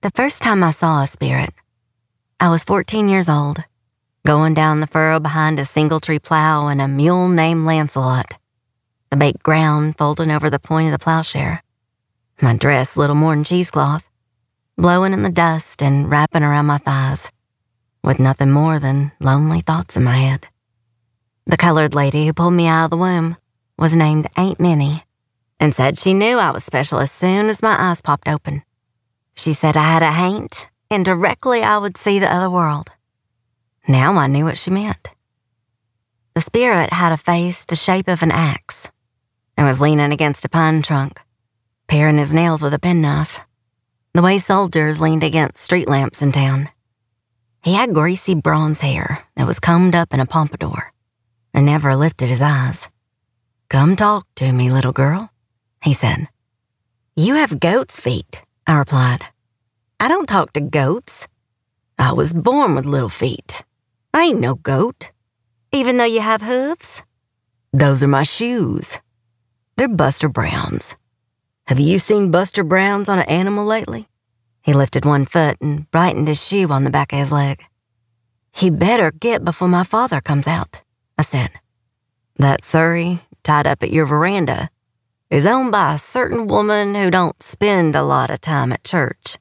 The first time I saw a spirit, I was 14 years old, going down the furrow behind a singletree plow and a mule named Lancelot, the baked ground folding over the point of the plowshare, my dress little more than cheesecloth, blowing in the dust and wrapping around my thighs, with nothing more than lonely thoughts in my head. The colored lady who pulled me out of the womb was named Aunt Minnie and said she knew I was special as soon as my eyes popped open. She said I had a haint, and directly I would see the other world. Now I knew what she meant. The spirit had a face the shape of an axe and was leaning against a pine trunk, paring his nails with a penknife, the way soldiers leaned against street lamps in town. He had greasy bronze hair that was combed up in a pompadour and never lifted his eyes. "Come talk to me, little girl," he said. "You have goat's feet," I replied. "I don't talk to goats. I was born with little feet. I ain't no goat, even though you have hooves." "Those are my shoes. They're Buster Brown's. Have you seen Buster Brown's on an animal lately?" He lifted one foot and brightened his shoe on the back of his leg. "You better get before my father comes out," I said. "That surrey, tied up at your veranda, is owned by a certain woman who don't spend a lot of time at church.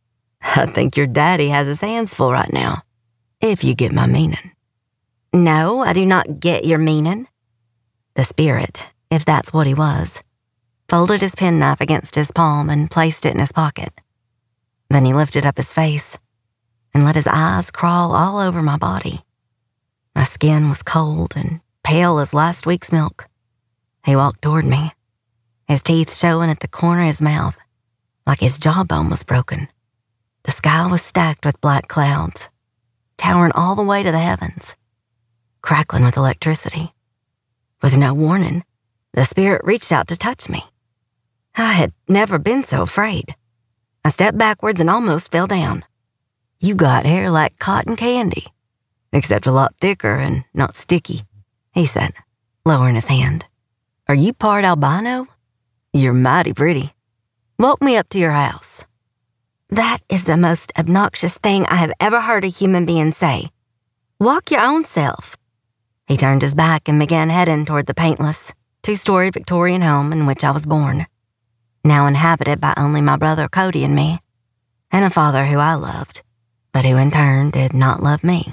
I think your daddy has his hands full right now, if you get my meaning." "No, I do not get your meaning." The spirit, if that's what he was, folded his penknife against his palm and placed it in his pocket. Then he lifted up his face and let his eyes crawl all over my body. My skin was cold and pale as last week's milk. He walked toward me, his teeth showing at the corner of his mouth, like his jawbone was broken. The sky was stacked with black clouds, towering all the way to the heavens, crackling with electricity. With no warning, the spirit reached out to touch me. I had never been so afraid. I stepped backwards and almost fell down. "You got hair like cotton candy, except a lot thicker and not sticky," he said, lowering his hand. "Are you part albino? You're mighty pretty. Walk me up to your house." "That is the most obnoxious thing I have ever heard a human being say. Walk your own self." He turned his back and began heading toward the paintless, two-story Victorian home in which I was born, now inhabited by only my brother Cody and me, and a father who I loved, but who in turn did not love me.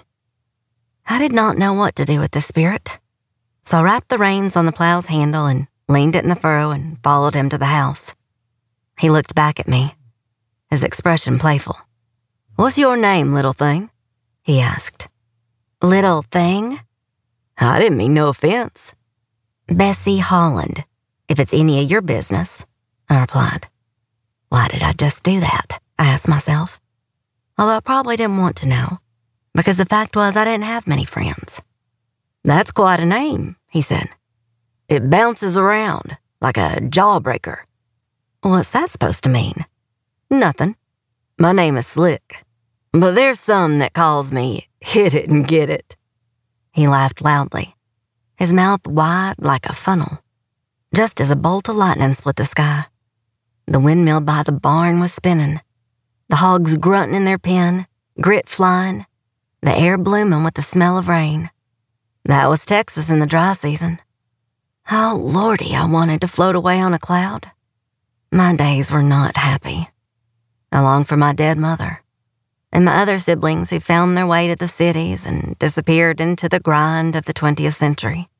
I did not know what to do with the spirit, so I wrapped the reins on the plow's handle and leaned it in the furrow and followed him to the house. He looked back at me, his expression playful. "What's your name, little thing?" he asked. "Little thing?" "I didn't mean no offense." "Bessie Holland, if it's any of your business," I replied. Why did I just do that? I asked myself. Although I probably didn't want to know, because the fact was I didn't have many friends. "That's quite a name," he said. "It bounces around like a jawbreaker." "What's that supposed to mean?" "Nothing. My name is Slick, but there's some that calls me Hit It and Get It." He laughed loudly, his mouth wide like a funnel, just as a bolt of lightning split the sky. The windmill by the barn was spinning, the hogs grunting in their pen, grit flying, the air blooming with the smell of rain. That was Texas in the dry season. Oh, Lordy, I wanted to float away on a cloud. My days were not happy. I longed for my dead mother and my other siblings who found their way to the cities and disappeared into the grind of the 20th century.